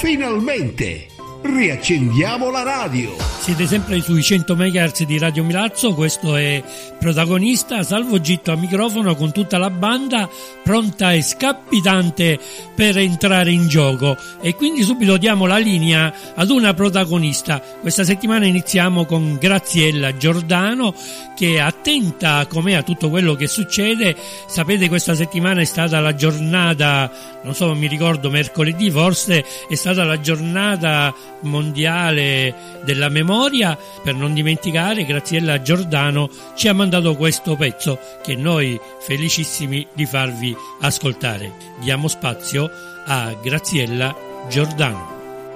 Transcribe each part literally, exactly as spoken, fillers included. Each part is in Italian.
Finalmente riaccendiamo la radio. Siete sempre sui cento megahertz di Radio Milazzo, questo è Protagonista, Salvo Gitto a microfono con tutta la banda pronta e scappitante per entrare in gioco, e quindi subito diamo la linea ad una protagonista. Questa settimana iniziamo con Graziella Giordano, che è attenta come a tutto quello che succede. Sapete, questa settimana è stata la giornata, non so, mi ricordo mercoledì forse, è stata la giornata mondiale della memoria. Per non dimenticare, Graziella Giordano ci ha mandato questo pezzo che noi felicissimi di farvi ascoltare. Diamo spazio a Graziella Giordano.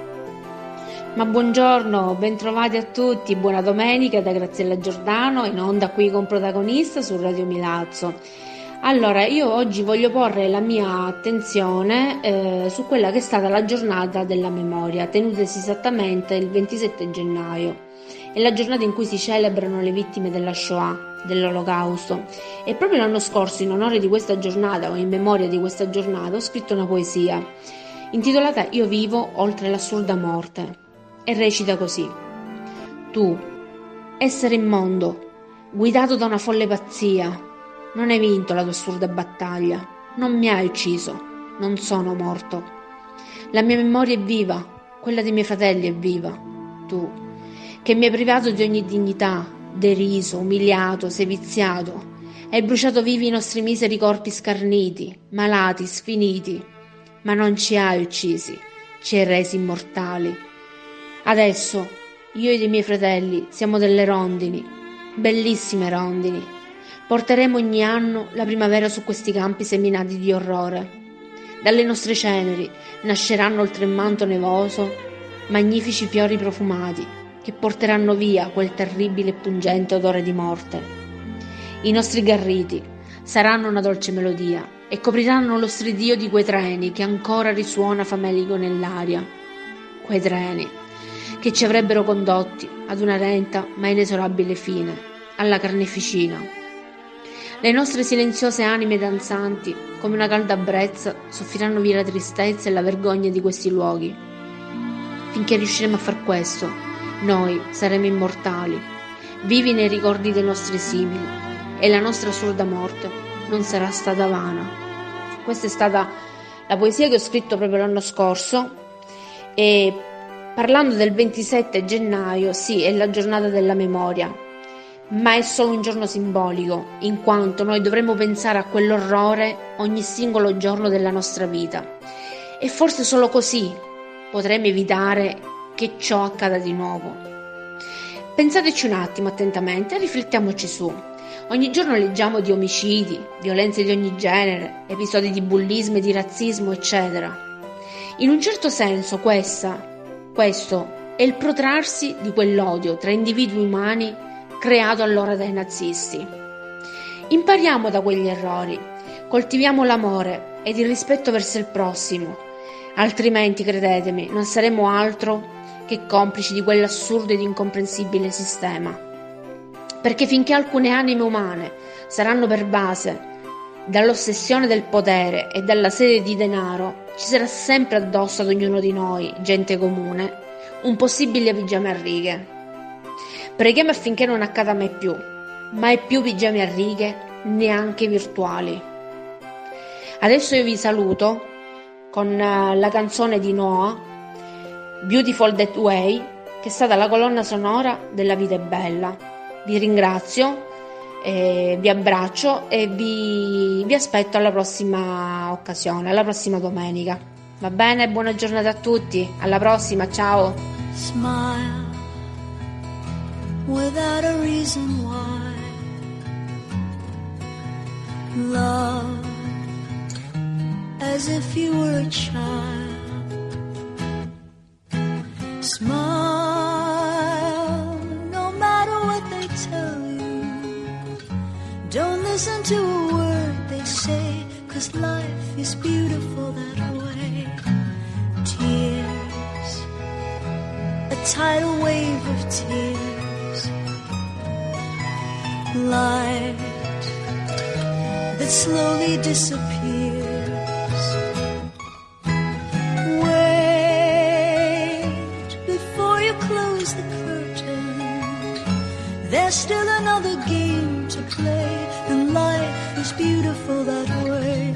Ma buongiorno, bentrovati a tutti, buona domenica da Graziella Giordano, in onda qui con Protagonista su Radio Milazzo. Allora, io oggi voglio porre la mia attenzione eh, su quella che è stata la giornata della memoria, tenutasi esattamente il ventisette gennaio. È la giornata in cui si celebrano le vittime della Shoah, dell'Olocausto. E proprio l'anno scorso, in onore di questa giornata o in memoria di questa giornata, ho scritto una poesia intitolata Io vivo oltre l'assurda morte, e recita così: tu, essere immondo, guidato da una folle pazzia, non hai vinto la tua assurda battaglia, non mi hai ucciso, non sono morto. La mia memoria è viva, quella dei miei fratelli è viva. Tu, che mi hai privato di ogni dignità, deriso, umiliato, seviziato, hai bruciato vivi i nostri miseri corpi scarniti, malati, sfiniti, ma non ci hai uccisi, ci hai resi immortali. Adesso, io e i miei fratelli siamo delle rondini, bellissime rondini. Porteremo ogni anno la primavera su questi campi seminati di orrore. Dalle nostre ceneri nasceranno oltre il manto nevoso magnifici fiori profumati che porteranno via quel terribile e pungente odore di morte. I nostri garriti saranno una dolce melodia e copriranno lo stridio di quei treni che ancora risuona famelico nell'aria. Quei treni che ci avrebbero condotti ad una lenta ma inesorabile fine, alla carneficina. Le nostre silenziose anime danzanti, come una calda brezza, soffiranno via la tristezza e la vergogna di questi luoghi. Finché riusciremo a far questo, noi saremo immortali, vivi nei ricordi dei nostri simili, e la nostra assurda morte non sarà stata vana. Questa è stata la poesia che ho scritto proprio l'anno scorso, e parlando del ventisette gennaio, sì, è la giornata della memoria, ma è solo un giorno simbolico, in quanto noi dovremo pensare a quell'orrore ogni singolo giorno della nostra vita, e forse solo così potremo evitare che ciò accada di nuovo. Pensateci un attimo attentamente e riflettiamoci su. Ogni giorno leggiamo di omicidi, violenze di ogni genere, episodi di bullismo e di razzismo, eccetera. In un certo senso questa, questo è il protrarsi di quell'odio tra individui umani creato allora dai nazisti. Impariamo da quegli errori, coltiviamo l'amore ed il rispetto verso il prossimo, altrimenti, credetemi, non saremo altro che complici di quell'assurdo ed incomprensibile sistema. Perché finché alcune anime umane saranno pervase dall'ossessione del potere e dalla sete di denaro, ci sarà sempre addosso ad ognuno di noi, gente comune, un possibile pigiama a righe. Preghiamo affinché non accada mai più, mai più pigiami a righe, neanche virtuali. Adesso io vi saluto con la canzone di Noah, Beautiful That Way, che è stata la colonna sonora della Vita è Bella. Vi ringrazio, eh, vi abbraccio e vi, vi aspetto alla prossima occasione, alla prossima domenica. Va bene? Buona giornata a tutti, alla prossima, ciao! Smile without a reason why. Love as if you were a child. Smile no matter what they tell you. Don't listen to a word they say, 'cause life is beautiful that way. Tears, a tidal wave of tears, light that slowly disappears. Where still another game to play, and life is beautiful that way.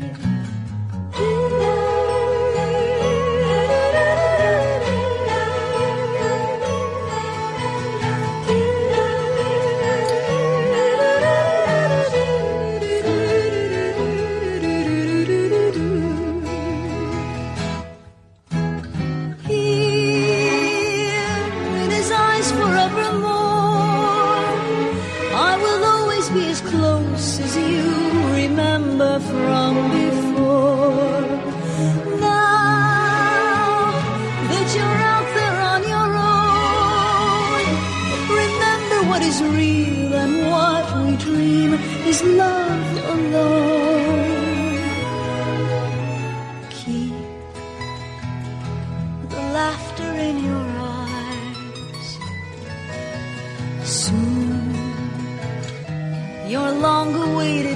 From before, now that you're out there on your own, remember what is real and what we dream is love alone. Keep the laughter in your eyes. Soon your long-awaited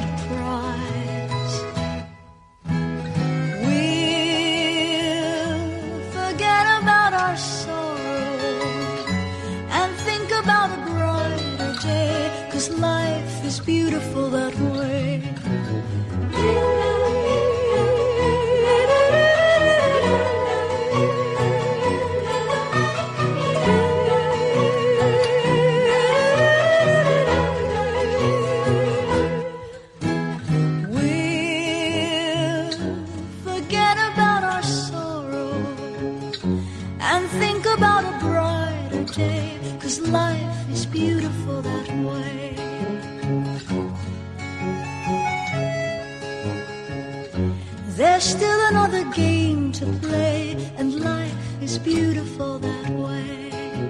life is beautiful that way. We'll forget about our sorrow and think about a brighter day, 'cause life is beautiful that way. There's still another game to play, and life is beautiful that way.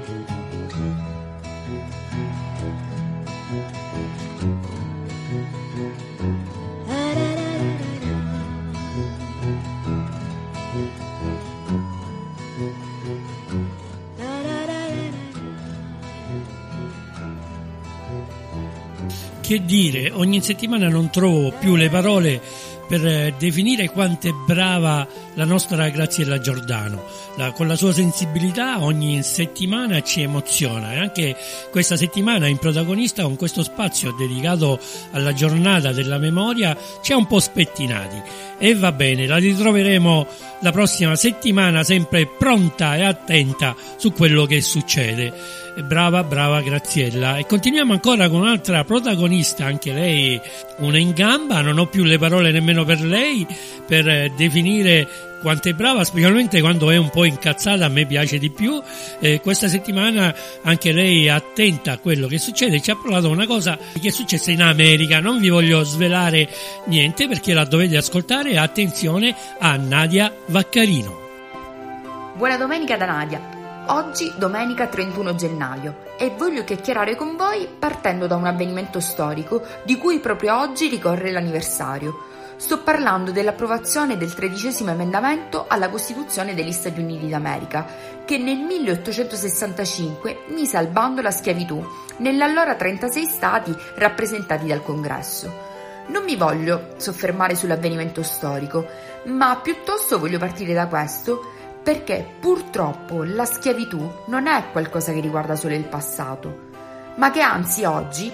Che dire, ogni settimana non trovo più le parole per definire quanto è brava la nostra Graziella Giordano. La, con la sua sensibilità ogni settimana ci emoziona, e anche questa settimana in protagonista, con questo spazio dedicato alla giornata della memoria, ci ha un po' spettinati. E va bene, la ritroveremo la prossima settimana sempre pronta e attenta su quello che succede. Brava, brava Graziella. E continuiamo ancora con un'altra protagonista, anche lei una in gamba, non ho più le parole nemmeno per lei per definire quanto è brava, specialmente quando è un po' incazzata, a me piace di più. Eh, questa settimana anche lei è attenta a quello che succede, ci ha parlato una cosa che è successa in America, non vi voglio svelare niente perché la dovete ascoltare. Attenzione a Nadia Vaccarino. Buona domenica da Nadia. Oggi domenica trentuno gennaio e voglio chiacchierare con voi partendo da un avvenimento storico di cui proprio oggi ricorre l'anniversario. Sto parlando dell'approvazione del tredicesimo emendamento alla Costituzione degli Stati Uniti d'America, che nel milleottocentosessantacinque mise al bando la schiavitù nell'allora trentasei stati rappresentati dal Congresso. Non mi voglio soffermare sull'avvenimento storico, ma piuttosto voglio partire da questo perché purtroppo la schiavitù non è qualcosa che riguarda solo il passato, ma che anzi oggi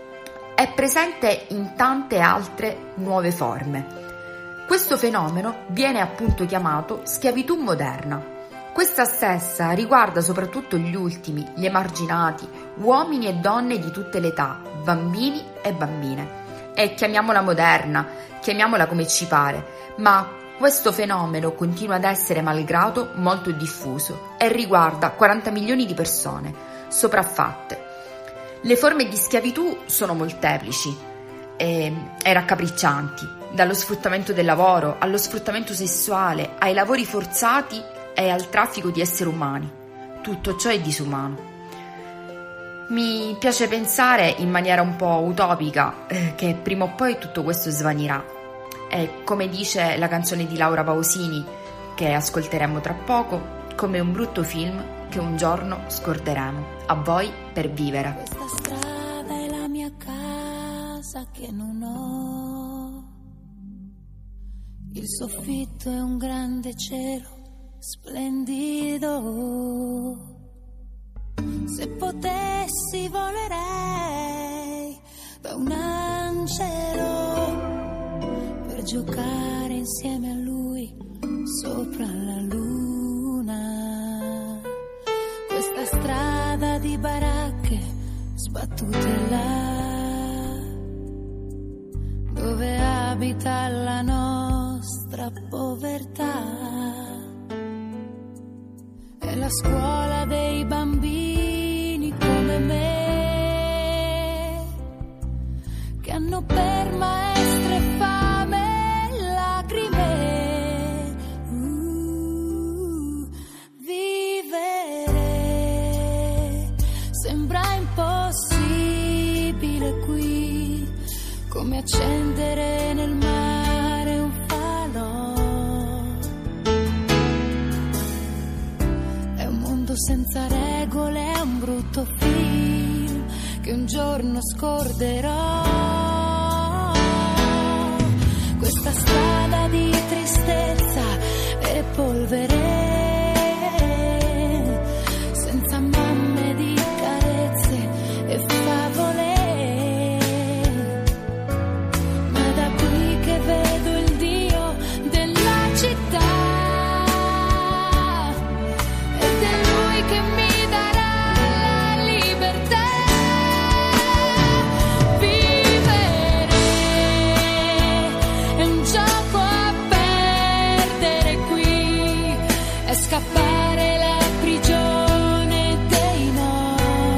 è presente in tante altre nuove forme. Questo fenomeno viene appunto chiamato schiavitù moderna. Questa stessa riguarda soprattutto gli ultimi, gli emarginati, uomini e donne di tutte le età, bambini e bambine. E chiamiamola moderna, chiamiamola come ci pare, ma questo fenomeno continua ad essere malgrado molto diffuso e riguarda quaranta milioni di persone sopraffatte. Le forme di schiavitù sono molteplici e, e raccapriccianti, dallo sfruttamento del lavoro allo sfruttamento sessuale, ai lavori forzati e al traffico di esseri umani. Tutto ciò è disumano. Mi piace pensare in maniera un po' utopica eh, che prima o poi tutto questo svanirà. E come dice la canzone di Laura Pausini, che ascolteremo tra poco, come un brutto film che un giorno scorderemo. A voi per vivere. Questa strada è la mia casa che non ho. Il soffitto è un grande cielo splendido. Se potessi volerei da un angelo per giocare insieme a lui sopra la luna. Questa strada di baracche sbattute là, dove abita la nostra povertà. È la scuola dei bambini come me, che hanno per maestre fame e lacrime. Uh, vivere sembra impossibile qui, come accendere nel mare un falò. È un mondo senza regole, è un brutto film che un giorno scorderò. Questa strada di tristezza e polvere, senza mamme di carezze e favole. Ma da qui che vedo il Dio della città, ed è Lui che mi darà la libertà. Vivere è un gioco a perdere qui, è scappare la prigione dei no,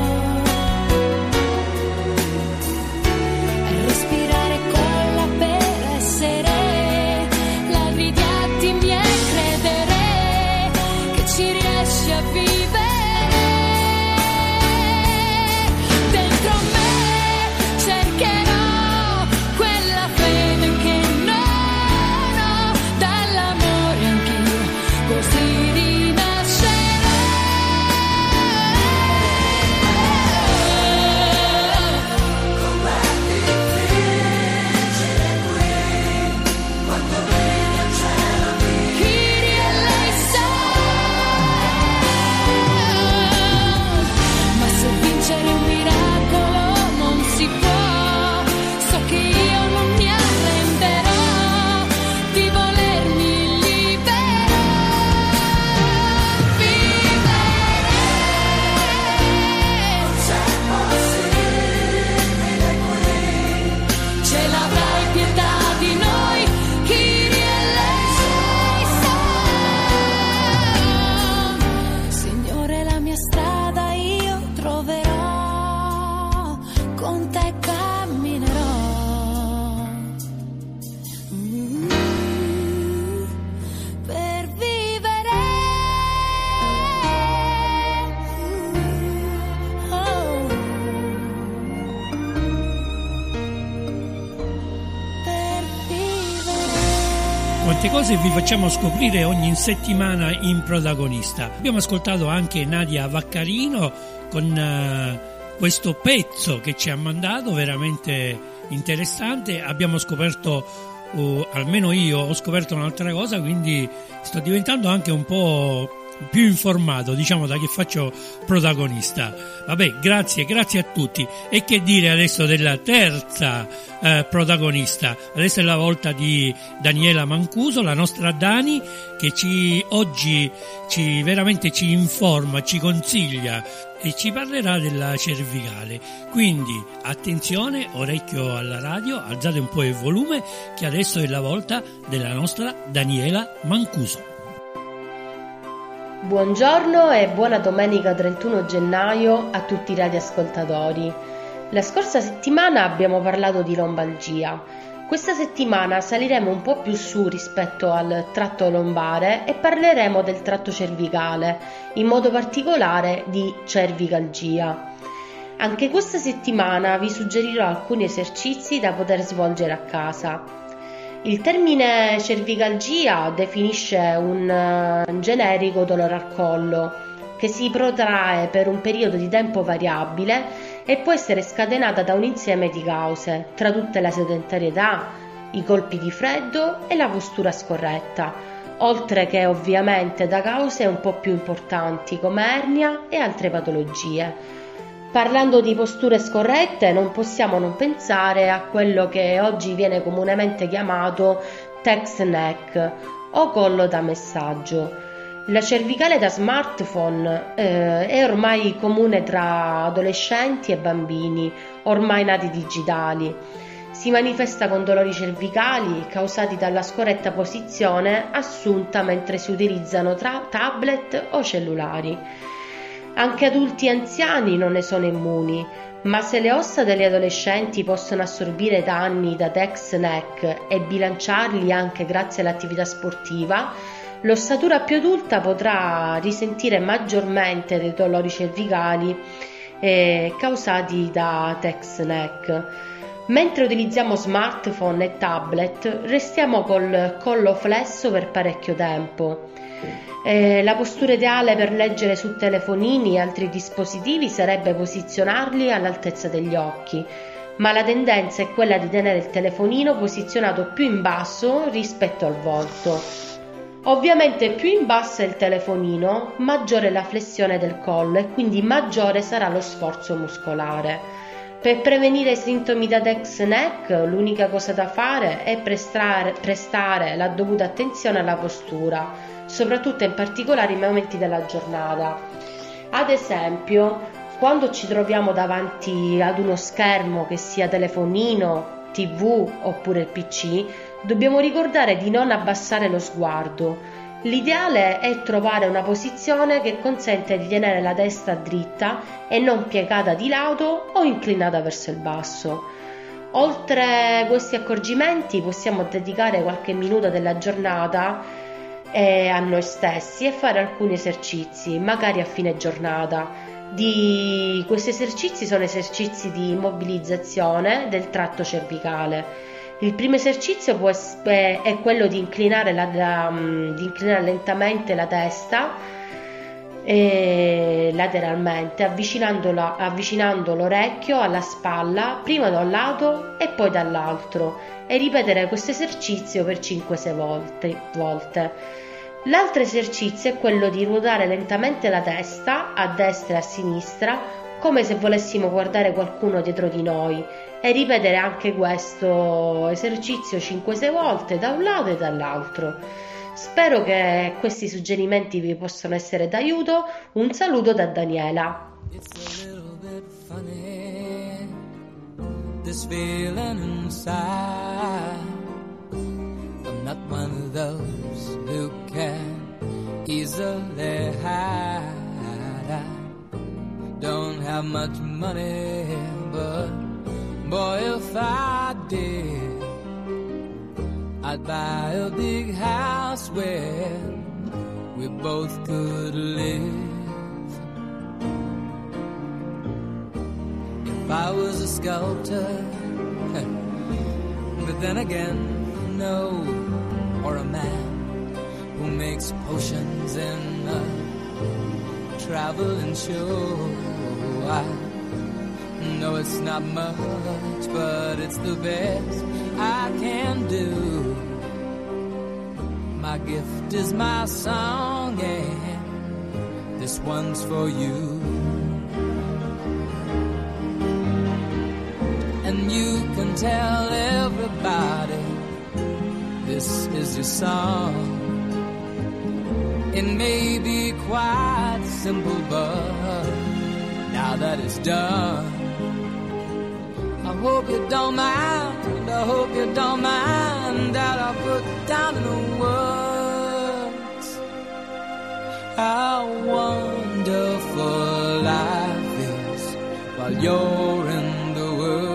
è respirare colla per essere ladri di attimi e credere che ci riesci a vivere. Dentro me cercherò quella fede che non ho, dall'amore anch'io così rinascerò. Com'è difficile qui quando vedi al cielo Kyrie eleison. Ma se vincere un miracolo non si può, so che io non mi arrenderò di volermi liberare. Vivere non c'è possibile qui, ce l'avrai pietà di noi, Kyrie eleison. Signore, la mia strada io troverò, con te camminerò. Mm, per vivere. Mm, oh. Per vivere. Quante cose vi facciamo scoprire ogni settimana in Protagonista. Abbiamo ascoltato anche Nadia Vaccarino con eh, questo pezzo che ci ha mandato, veramente interessante. Abbiamo scoperto, uh, almeno io ho scoperto un'altra cosa, quindi sto diventando anche un po' più informato, diciamo, da che faccio protagonista. Vabbè, grazie, grazie a tutti. E che dire adesso della terza eh, protagonista? Adesso è la volta di Daniela Mancuso, la nostra Dani, che ci oggi ci veramente ci informa, ci consiglia e ci parlerà della cervicale. Quindi attenzione, orecchio alla radio, alzate un po' il volume, che adesso è la volta della nostra Daniela Mancuso. Buongiorno e buona domenica trentuno gennaio a tutti i radioascoltatori. La scorsa settimana abbiamo parlato di lombalgia. Questa settimana saliremo un po' più su rispetto al tratto lombare e parleremo del tratto cervicale, in modo particolare di cervicalgia. Anche questa settimana vi suggerirò alcuni esercizi da poter svolgere a casa. Il termine cervicalgia definisce un uh, generico dolore al collo che si protrae per un periodo di tempo variabile e può essere scatenata da un insieme di cause, tra tutte la sedentarietà, i colpi di freddo e la postura scorretta, oltre che ovviamente da cause un po' più importanti come ernia e altre patologie. Parlando di posture scorrette, non possiamo non pensare a quello che oggi viene comunemente chiamato text neck o collo da messaggio. La cervicale da smartphone eh, è ormai comune tra adolescenti e bambini, ormai nati digitali. Si manifesta con dolori cervicali causati dalla scorretta posizione assunta mentre si utilizzano tra tablet o cellulari. Anche adulti e anziani non ne sono immuni, ma se le ossa degli adolescenti possono assorbire danni da text neck e bilanciarli anche grazie all'attività sportiva, l'ossatura più adulta potrà risentire maggiormente dei dolori cervicali eh, causati da text neck. Mentre utilizziamo smartphone e tablet, restiamo col collo flesso per parecchio tempo. Eh, la postura ideale per leggere su telefonini e altri dispositivi sarebbe posizionarli all'altezza degli occhi, ma la tendenza è quella di tenere il telefonino posizionato più in basso rispetto al volto. Ovviamente più in basso è il telefonino, maggiore è la flessione del collo e quindi maggiore sarà lo sforzo muscolare. Per prevenire i sintomi da text neck, l'unica cosa da fare è prestare, prestare la dovuta attenzione alla postura, soprattutto in particolari momenti della giornata. Ad esempio, quando ci troviamo davanti ad uno schermo, che sia telefonino, tivù oppure il P C, dobbiamo ricordare di non abbassare lo sguardo. L'ideale è trovare una posizione che consente di tenere la testa dritta e non piegata di lato o inclinata verso il basso. Oltre questi accorgimenti possiamo dedicare qualche minuto della giornata eh, a noi stessi e fare alcuni esercizi, magari a fine giornata. Di questi esercizi sono esercizi di mobilizzazione del tratto cervicale. Il primo esercizio può essere, è quello di inclinare, la, la, di inclinare lentamente la testa eh, lateralmente, avvicinandola, avvicinando l'orecchio alla spalla, prima da un lato e poi dall'altro, e ripetere questo esercizio per cinque sei volte. volte. L'altro esercizio è quello di ruotare lentamente la testa a destra e a sinistra, come se volessimo guardare qualcuno dietro di noi, e ripetere anche questo esercizio cinque sei volte da un lato e dall'altro. Spero che questi suggerimenti vi possano essere d'aiuto. Un saluto da Daniela. It's a little bit funny, this feeling inside. I'm not one of those who can easily hide. I don't have much money, but boy, if I did, I'd buy a big house where we both could live. If I was a sculptor, but then again, no, or a man who makes potions in a traveling show. I know it's not much, but it's the best I can do. My gift is my song, and this one's for you. And you can tell everybody this is your song. It may be quite simple, but now that it's done, I hope you don't mind, I hope you don't mind that I put down in the words how wonderful life is while you're in the world.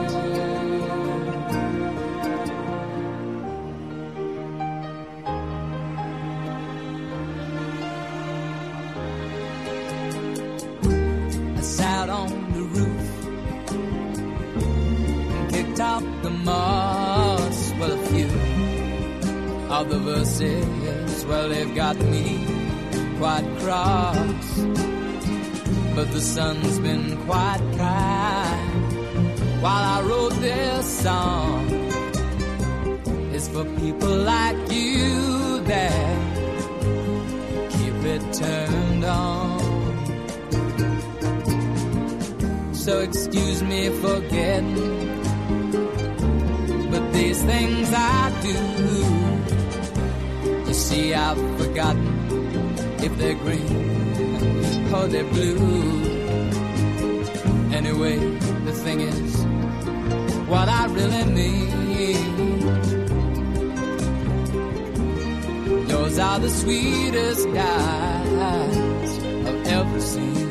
I sat on the roof and kicked out the moss. Well, a few of the verses, well, they've got me quite cross, but the sun's been quite kind while I wrote this song. It's for people like you that keep it turned on. so excuse me for getting. But these things I do, you see, I've forgotten if they're green or they're blue. Anyway, the thing is, what I really mean, yours are the sweetest eyes I've ever seen.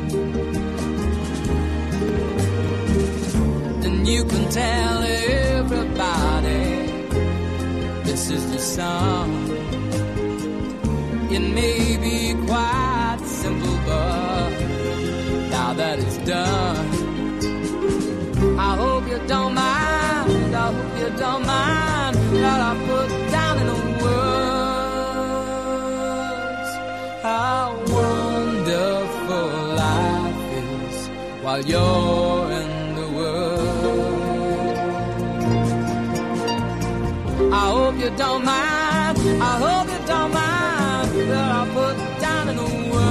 And you can tell everybody this is the song. It may be quite simple, but now that it's done, I hope you don't mind, I hope you don't mind that I put down in the words how wonderful life is while you're in the world. I hope you don't mind, I hope you don't mind that I put down in the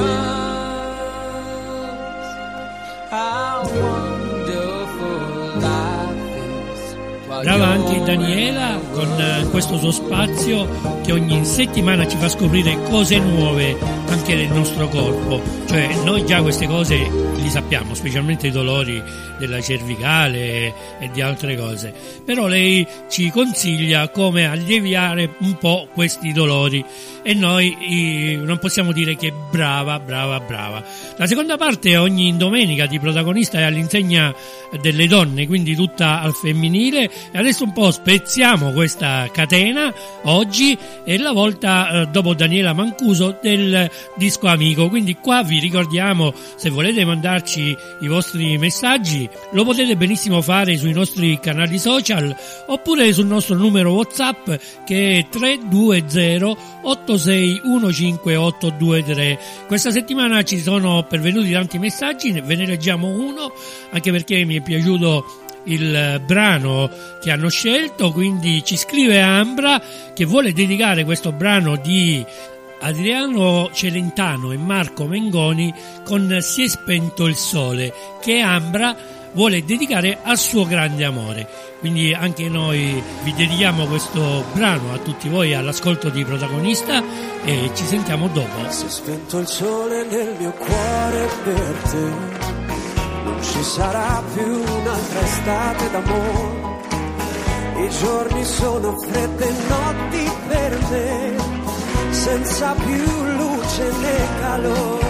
words how wonderful life is. Brava anche Daniela con questo suo spazio che ogni settimana ci fa scoprire cose nuove anche del nostro corpo. Cioè noi già queste cose li sappiamo, specialmente i dolori della cervicale e di altre cose, però lei ci consiglia come alleviare un po' questi dolori e noi eh, non possiamo dire che brava, brava, brava. La seconda parte ogni domenica di Protagonista è all'insegna delle donne, quindi tutta al femminile, e adesso un po' spezziamo questa catena oggi è la volta eh, dopo Daniela Mancuso del disco amico, quindi qua vi ricordiamo, se volete mandarci i vostri messaggi lo potete benissimo fare sui nostri canali social oppure sul nostro numero WhatsApp che è tre due zero otto sei uno cinque otto due tre. Questa settimana ci sono pervenuti tanti messaggi, ve ne leggiamo uno anche perché mi è piaciuto il brano che hanno scelto, quindi ci scrive Ambra che vuole dedicare questo brano di Adriano Celentano e Marco Mengoni con Si è spento il sole, che Ambra vuole dedicare al suo grande amore. Quindi anche noi vi dedichiamo questo brano a tutti voi all'ascolto di Protagonista e ci sentiamo dopo. Si è spento il sole nel mio cuore per te, non ci sarà più un'altra estate d'amore, i giorni sono fredde notti per me, senza più luce né calore,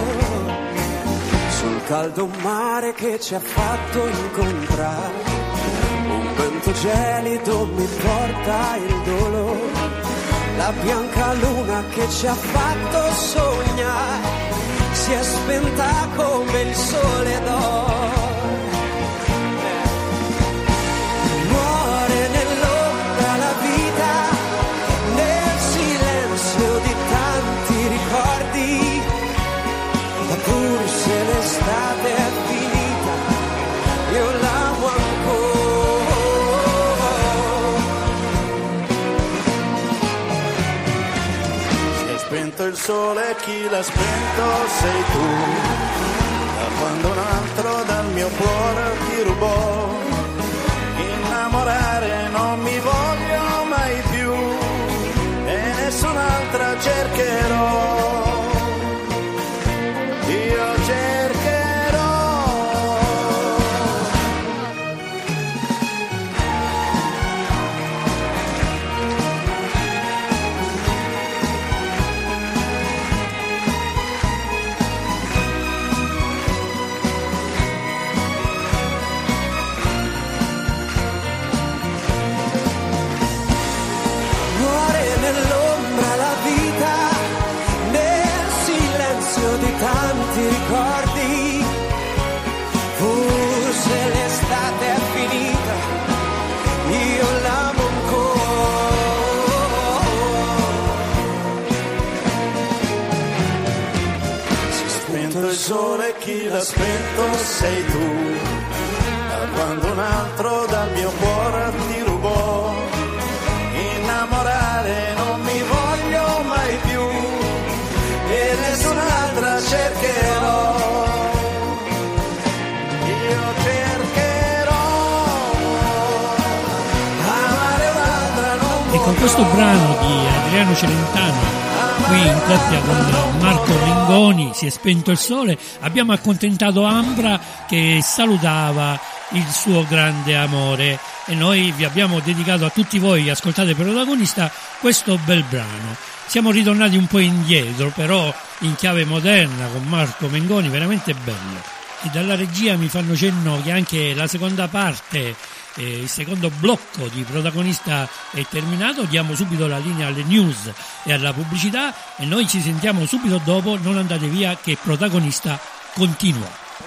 sul caldo mare che ci ha fatto incontrare, un vento gelido mi porta il dolore, la bianca luna che ci ha fatto sognare, si è spenta come il sole d'oro. Muore nell'ombra la vita, nel silenzio di tanti ricordi, ma pur se l'estate è finita, io l'amo ancora. Si è spento il sole, chi l'ha spento sei tu, da quando un altro dal mio cuore ti rubò, innamorare non mi voglio mai più e nessun'altra cercherò, io cercherò. Muore nell'ombra la vita, nel silenzio di tanti ricordi, pur se l'estate è finita, io l'amo ancora. Si è spento il sole, chi l'ha spento sei tu, da quando un altro dal mio cuore ti rubò, innamorare non mi voglio mai più e nessun'altra cercherò, io cercherò. con questo brano di Adriano Celentano, qui in coppia con Marco Mengoni, Si è spento il sole, abbiamo accontentato Ambra che salutava il suo grande amore e noi vi abbiamo dedicato a tutti voi che ascoltate Protagonista questo bel brano. Siamo ritornati un po' indietro, però in chiave moderna con Marco Mengoni, veramente bello. E dalla regia mi fanno cenno che anche la seconda parte, eh, il secondo blocco di Protagonista è terminato. Diamo subito la linea alle news e alla pubblicità e noi ci sentiamo subito dopo. Non andate via che Protagonista continua.